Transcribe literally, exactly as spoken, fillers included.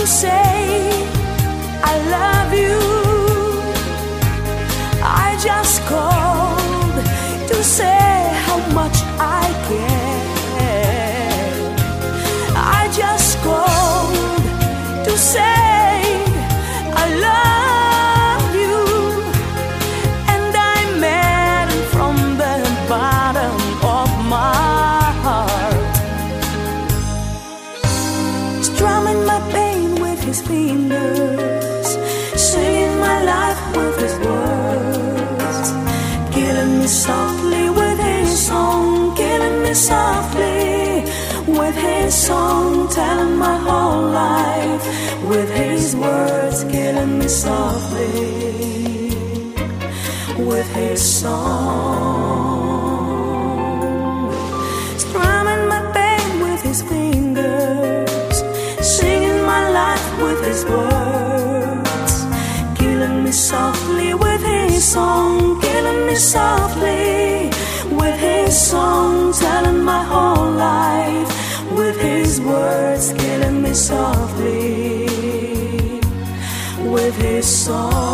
to say I love you. I just called to say how much I care. I just called to say I love you, and I meant it from the bottom of my heart. Strumming my pain with his fingers, singing my life with his words, killing me softly with his song, killing me softly with his song, telling my whole life with his words, killing me softly with his song. Strumming my pain with his fingers, singing my life with his words, killing me softly with his song, killing me softly with his song, telling my whole life with his words, killing me softly with his song.